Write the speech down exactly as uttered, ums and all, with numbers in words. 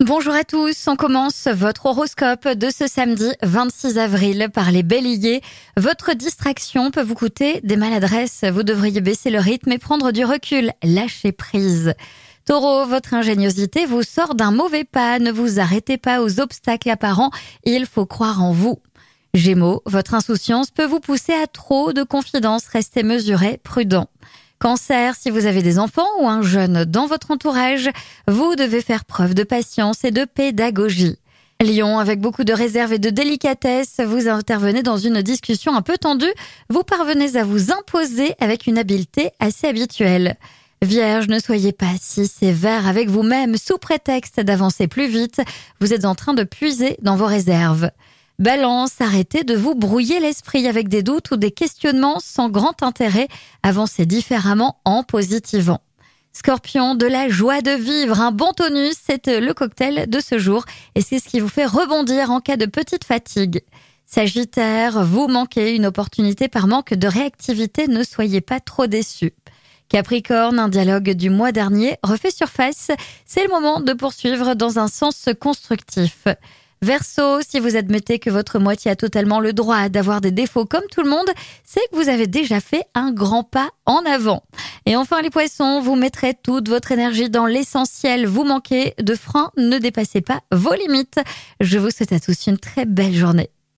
Bonjour à tous, on commence votre horoscope de ce samedi vingt-six avril par les béliers. Votre distraction peut vous coûter des maladresses, vous devriez baisser le rythme et prendre du recul, lâchez prise. Taureau, votre ingéniosité vous sort d'un mauvais pas, ne vous arrêtez pas aux obstacles apparents, il faut croire en vous. Gémeaux, votre insouciance peut vous pousser à trop de confidences, restez mesuré, prudent. Cancer, si vous avez des enfants ou un jeune dans votre entourage, vous devez faire preuve de patience et de pédagogie. Lion, avec beaucoup de réserve et de délicatesse, vous intervenez dans une discussion un peu tendue, vous parvenez à vous imposer avec une habileté assez habituelle. Vierge, ne soyez pas si sévère avec vous-même sous prétexte d'avancer plus vite, vous êtes en train de puiser dans vos réserves. Balance, arrêtez de vous brouiller l'esprit avec des doutes ou des questionnements sans grand intérêt, avancez différemment en positivant. Scorpion, de la joie de vivre, un bon tonus, c'est le cocktail de ce jour et c'est ce qui vous fait rebondir en cas de petite fatigue. Sagittaire, vous manquez une opportunité par manque de réactivité, ne soyez pas trop déçus. Capricorne, un dialogue du mois dernier refait surface, c'est le moment de poursuivre dans un sens constructif. Verseau, si vous admettez que votre moitié a totalement le droit d'avoir des défauts comme tout le monde, c'est que vous avez déjà fait un grand pas en avant. Et enfin les poissons, vous mettrez toute votre énergie dans l'essentiel, vous manquez de frein, ne dépassez pas vos limites. Je vous souhaite à tous une très belle journée.